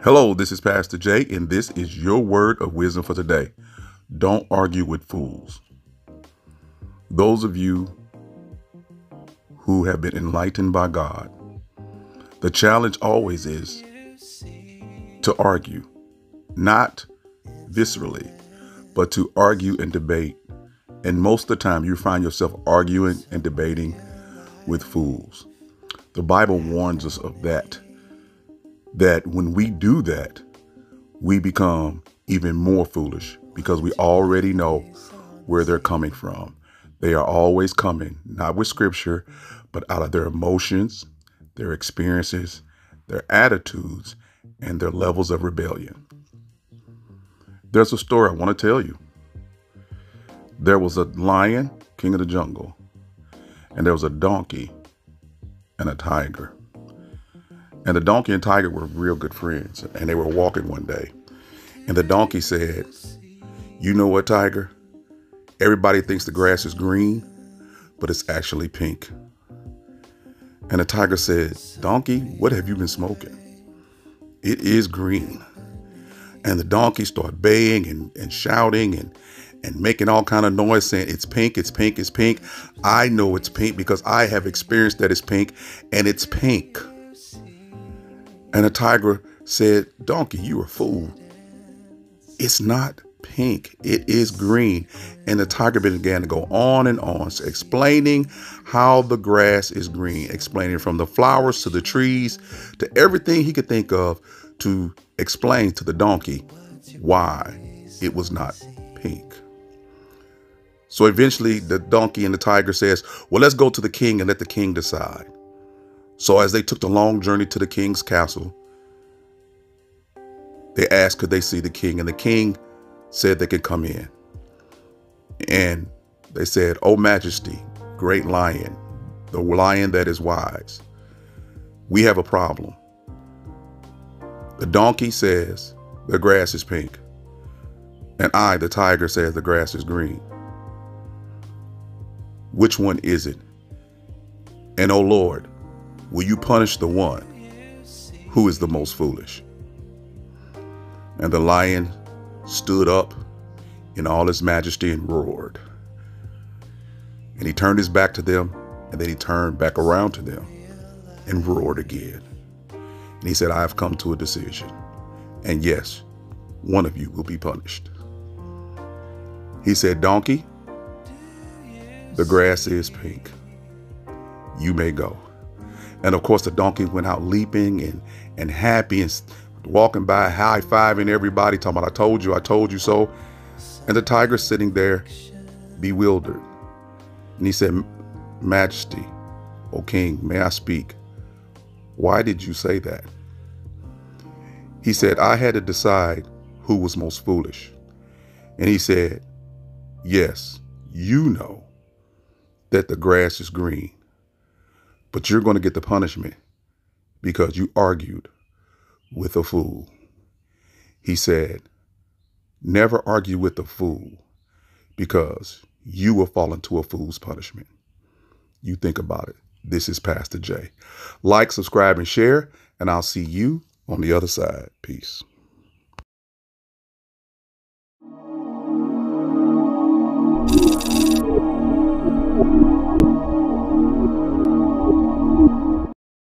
Hello, this is Pastor Jay, and this is your word of wisdom for today. Don't argue with fools. Those of you who have been enlightened by God, the challenge always is to argue, not viscerally, but to argue and debate. And most of the time, you find yourself arguing and debating with fools. The Bible warns us of that when we do that, we become even more foolish because we already know where they're coming from. They are always coming, not with scripture, but out of their emotions, their experiences, their attitudes, and their levels of rebellion. There's a story I want to tell you. There was a lion, king of the jungle, and there was a donkey and a tiger. And the donkey and tiger were real good friends, and they were walking one day. And the donkey said, "You know what, tiger? Everybody thinks the grass is green, but it's actually pink." And the tiger said, "Donkey, what have you been smoking? It is green." And the donkey started baying and shouting and making all kind of noise saying, "It's pink, it's pink, it's pink. I know it's pink because I have experienced that it's pink, and it's pink." And the tiger said, "Donkey, you a fool. It's not pink. It is green." And the tiger began to go on and on, explaining how the grass is green, explaining from the flowers to the trees to everything he could think of to explain to the donkey why it was not pink. So eventually the donkey and the tiger says, "Well, let's go to the king and let the king decide." So as they took the long journey to the king's castle, they asked could they see the king, and the king said they could come in. And they said, "Oh Majesty, great lion, the lion that is wise, we have a problem. The donkey says the grass is pink, and I, the tiger, says the grass is green. Which one is it? And oh Lord, will you punish the one who is the most foolish?" And the lion stood up in all his majesty and roared. And he turned his back to them, and then he turned back around to them and roared again. And he said, "I have come to a decision. And yes, one of you will be punished." He said, "Donkey, the grass is pink. You may go." And of course, the donkey went out leaping and happy and walking by, high-fiving everybody, talking about, I told you so. And the tiger sitting there bewildered. And he said, "Majesty, O king, may I speak? Why did you say that?" He said, "I had to decide who was most foolish." And he said, "Yes, you know that the grass is green, but you're going to get the punishment because you argued with a fool." He said, "Never argue with a fool because you will fall into a fool's punishment." You think about it. This is Pastor Jay. Like, subscribe, and share, and I'll see you on the other side. Peace.